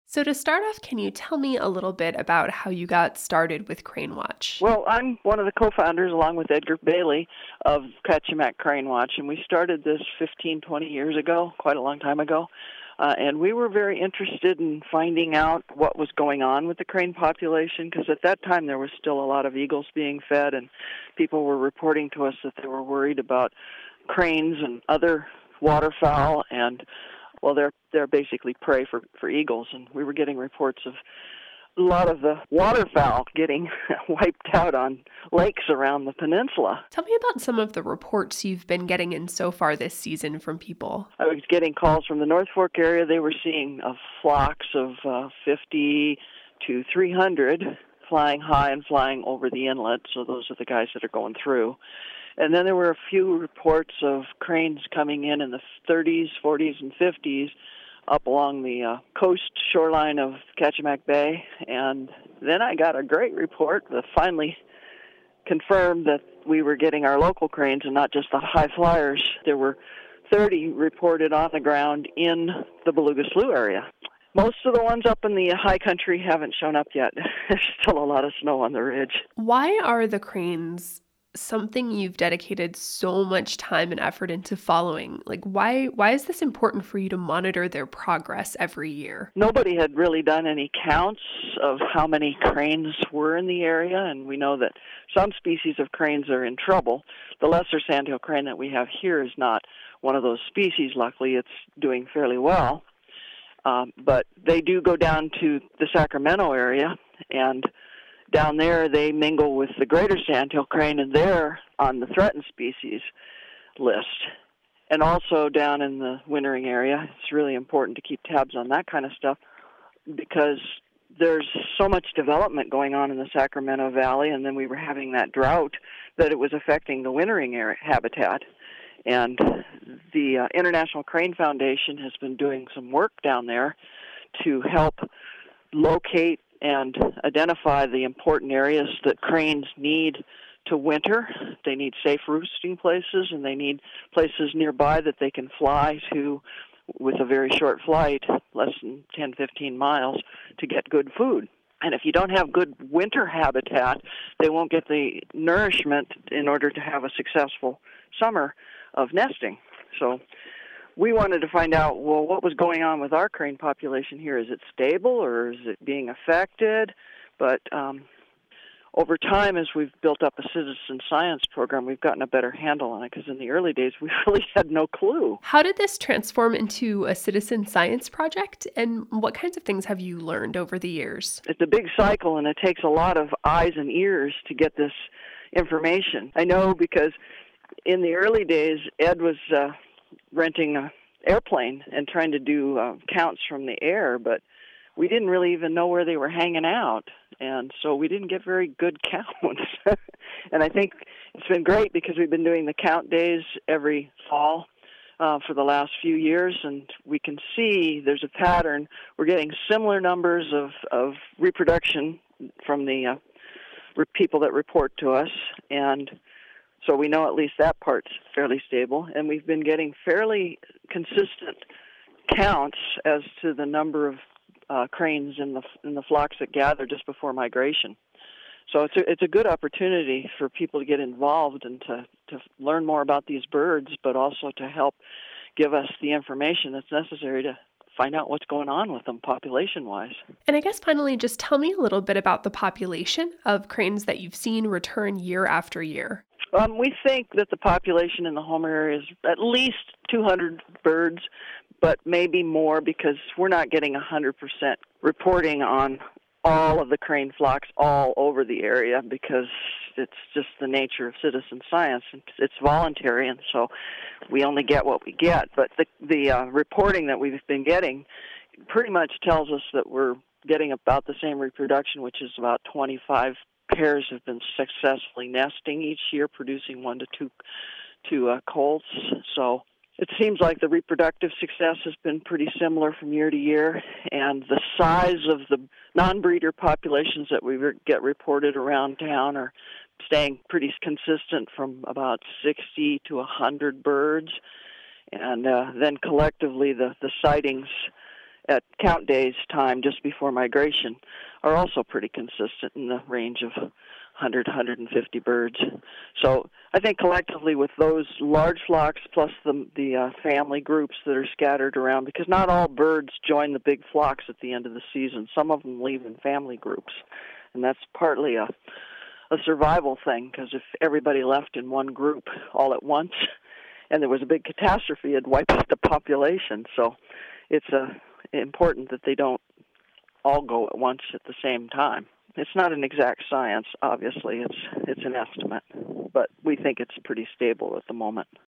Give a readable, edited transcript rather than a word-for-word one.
So to start off, can you tell me a little bit about how you got started with Crane Watch? Well, I'm one of the co-founders, along with Edgar Bailey, of Kachemak Crane Watch, and we started this 15, 20 years ago, quite a long time ago. And we were very interested in finding out what was going on with the crane population, because at that time there was still a lot of eagles being fed, and people were reporting to us that they were worried about cranes and other waterfowl, and well, they're basically prey for eagles, and we were getting reports of a lot of the waterfowl getting wiped out on lakes around the peninsula. Tell me about some of the reports you've been getting in so far this season from people. I was getting calls from the North Fork area. They were seeing flocks of 50 to 300 flying high and flying over the inlet, so those are the guys that are going through. And then there were a few reports of cranes coming in the 30s, 40s, and 50s up along the coast shoreline of Kachemak Bay. And then I got a great report that finally confirmed that we were getting our local cranes and not just the high flyers. There were 30 reported on the ground in the Beluga Slough area. Most of the ones up in the high country haven't shown up yet. There's still a lot of snow on the ridge. Why are the cranes something you've dedicated so much time and effort into following? Like, why is this important for you to monitor their progress every year? Nobody had really done any counts of how many cranes were in the area, and we know that some species of cranes are in trouble. The lesser sandhill crane that we have here is not one of those species. Luckily, it's doing fairly well. But they do go down to the Sacramento area, and down there, they mingle with the greater sandhill crane, and they're on the threatened species list. And also down in the wintering area, it's really important to keep tabs on that kind of stuff because there's so much development going on in the Sacramento Valley, and then we were having that drought that it was affecting the wintering area habitat. And the International Crane Foundation has been doing some work down there to help locate and identify the important areas that cranes need to winter. They need safe roosting places, and they need places nearby that they can fly to with a very short flight, less than 10, 15 miles, to get good food. And if you don't have good winter habitat, they won't get the nourishment in order to have a successful summer of nesting. So we wanted to find out, well, what was going on with our crane population here? Is it stable or is it being affected? But over time, as we've built up a citizen science program, we've gotten a better handle on it, because in the early days, we really had no clue. How did this transform into a citizen science project, and what kinds of things have you learned over the years? It's a big cycle, and it takes a lot of eyes and ears to get this information. I know because in the early days, Ed was renting an airplane and trying to do counts from the air, but we didn't really even know where they were hanging out, and so we didn't get very good counts. And I think it's been great because we've been doing the count days every fall for the last few years, and we can see there's a pattern. We're getting similar numbers of reproduction from the people that report to us, and so we know at least that part's fairly stable, and we've been getting fairly consistent counts as to the number of cranes in the flocks that gather just before migration. So it's a good opportunity for people to get involved and to learn more about these birds, but also to help give us the information that's necessary to find out what's going on with them population-wise. And I guess finally, just tell me a little bit about the population of cranes that you've seen return year after year. We think that the population in the Homer area is at least 200 birds, but maybe more, because we're not getting 100% reporting on all of the crane flocks all over the area, because it's just the nature of citizen science. It's voluntary, and so we only get what we get. But the reporting that we've been getting pretty much tells us that we're getting about the same reproduction, which is about 25 pairs have been successfully nesting each year, producing 1 to 2 colts. So it seems like the reproductive success has been pretty similar from year to year, and the size of the non-breeder populations that we get reported around town are staying pretty consistent, from about 60 to 100 birds. And then collectively, the sightings at count days time just before migration are also pretty consistent in the range of 100, 150 birds. So I think collectively with those large flocks plus the family groups that are scattered around, because not all birds join the big flocks at the end of the season. Some of them leave in family groups, and that's partly a survival thing, because if everybody left in one group all at once and there was a big catastrophe, it'd wipe out the population. So it's important that they don't all go at once at the same time. It's not an exact science, obviously. It's an estimate, but we think it's pretty stable at the moment.